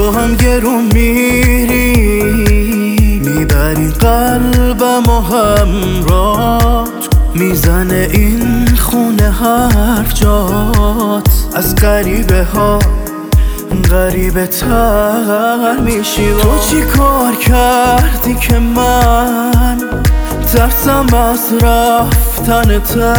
تو هم گرون میری، میبری قلبم و همراه میزنه این خونه حرف جات. از غریبه ها غریبه تر میشی. تو چی کار کردی که من ترسم از رفتن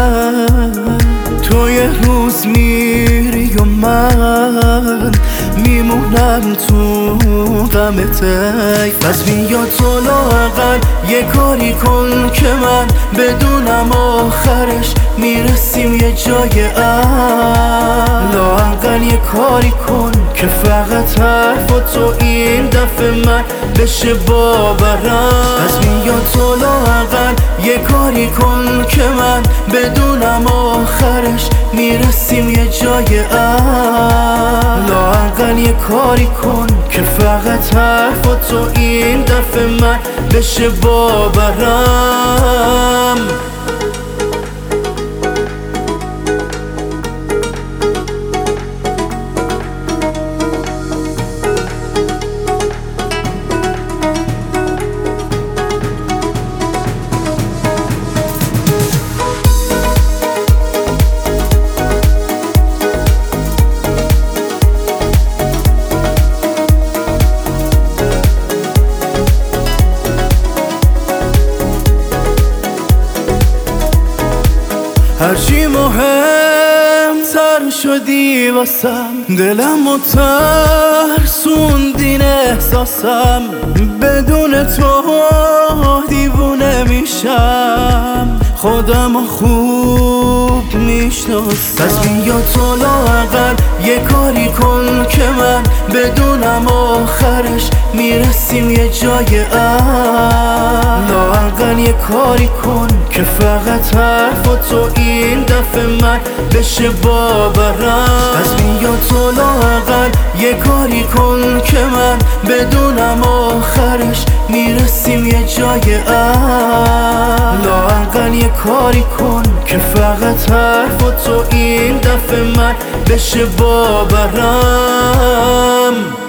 تو یه روز میری و من میمونم تو غمت. پس بیا تو لااقل یه کاری کن که من بدونم آخرش میرسیم یه جای لااقل یه کاری کن که فقط حرف تو این دفعه من بشه باورم. پس بیا تو لااقل یه کاری کن که من بدونم آخرش میرسیم یه جای لااقل یه کاری کن که فقط حرف تو این دفعه من بشه باورم. هرچی مهم تر شدی واسم، دلم و ترسوندین احساسم. بدون تو دیوونه میشم، خودم خوب میشناسم. پس بیا تو لااقل یه کاری کن که من بدونم آخرش میرسیم یه جای لااقل یه کاری کن که فقط حرف تو این دفعه من بشه باورم. پس بیا تو لااقل یه کاری کن که من بدونم آخرش میرسیم یه جای لااقل یه کاری کن که فقط حرف تو این دفعه من بشه باورم.